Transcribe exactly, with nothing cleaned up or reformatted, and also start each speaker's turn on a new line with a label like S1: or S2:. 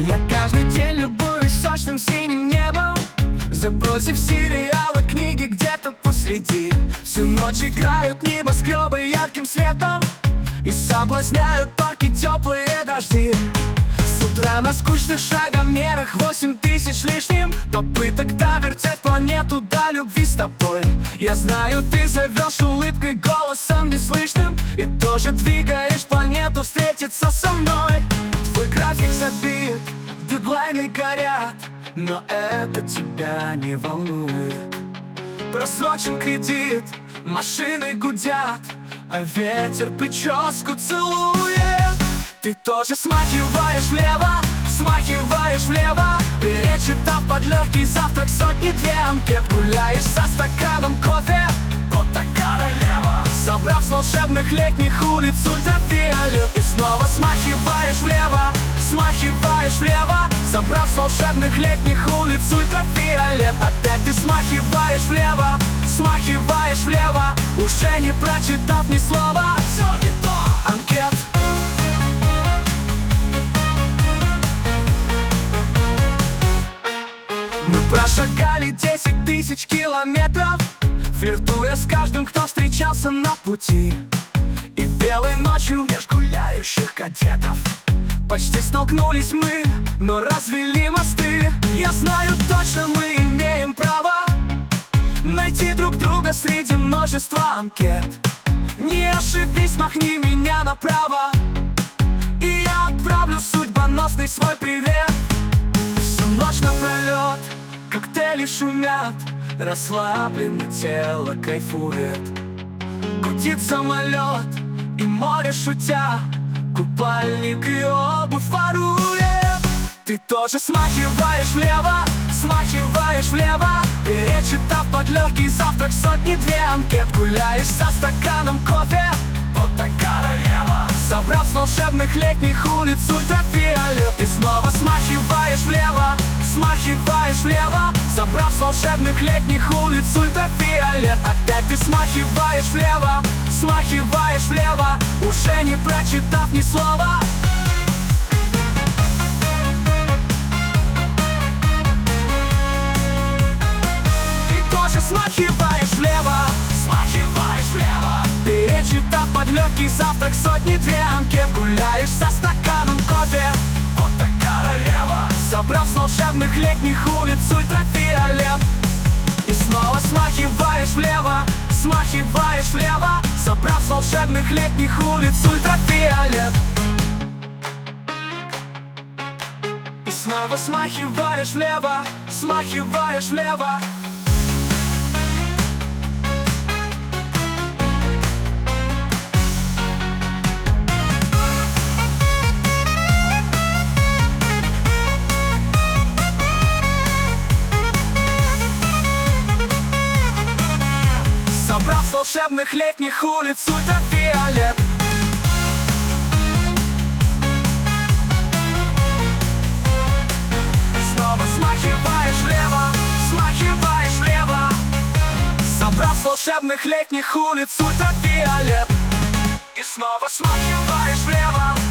S1: Я каждый день любуюсь сочным синим небом, забросив сериалы, книги где-то посреди. Всю ночь играют небоскребы ярким светом и соблазняют парки теплые дожди. С утра на скучных шагомерах восемь тысяч лишним попыток довертеть планету до любви с тобой. Я знаю, ты зовешь улыбкой, голосом неслышным, и тоже двигаешь планету встретиться со мной. Твой график забит, дедлайны горят, но это тебя не волнует. Просрочен кредит, машины гудят, а ветер прическу целует. Ты тоже смахиваешь влево, смахиваешь влево, перечитав под легкий завтрак сотни-две анкет. Гуляешь со стаканом кофе, вот такая королева, собрав с волшебных летних улиц ультрафиолет. И снова смахиваешь влево, смахиваешь влево, собрав с волшебных летних улиц ультрафиолет. Опять ты смахиваешь влево, смахиваешь влево, уже не прочитав ни слова. Все не то. Анкет. Мы прошагали десять тысяч километров, флиртуя с каждым, кто встречался на пути. И белой ночью меж гуляющих кадетов почти столкнулись мы, но развели мосты. Я знаю точно, мы имеем право найти друг друга среди множества анкет. Не ошибись, махни меня направо, и я отправлю судьбоносный свой привет. Всю ночь напролет коктейли шумят, расслабленно тело кайфует. Гудит самолет, и море шутя, купальник и обувь ворует. Ты тоже смахиваешь влево, смахиваешь влево, перечитав под легкий завтрак сотни-две анкет. Гуляешь со стаканом кофе, вот такая королева, собрав с волшебных летних улиц ультрафиолет. И снова смахиваешь влево, смахиваешь влево, собрав с волшебных летних улиц ультрафиолет. Опять ты смахиваешь влево, смахиваешь влево, уже не прочитав ни слова. Ты тоже смахиваешь влево, смахиваешь влево, перечитав под легкий завтрак сотни-две анкет. Гуляешь со стаканом кофе, вот такая королева, собрав с волшебных летних улиц ультрафиолет. И снова смахиваешь влево, смахиваешь влево, собрав с волшебных летних улиц ультрафиолет. И снова смахиваешь влево, смахиваешь влево. Собрав с волшебных летних улиц ультрафиолет. Снова смахиваешь влево, смахиваешь влево, собрав с волшебных летних улиц ультрафиолет. И снова смахиваешь влево,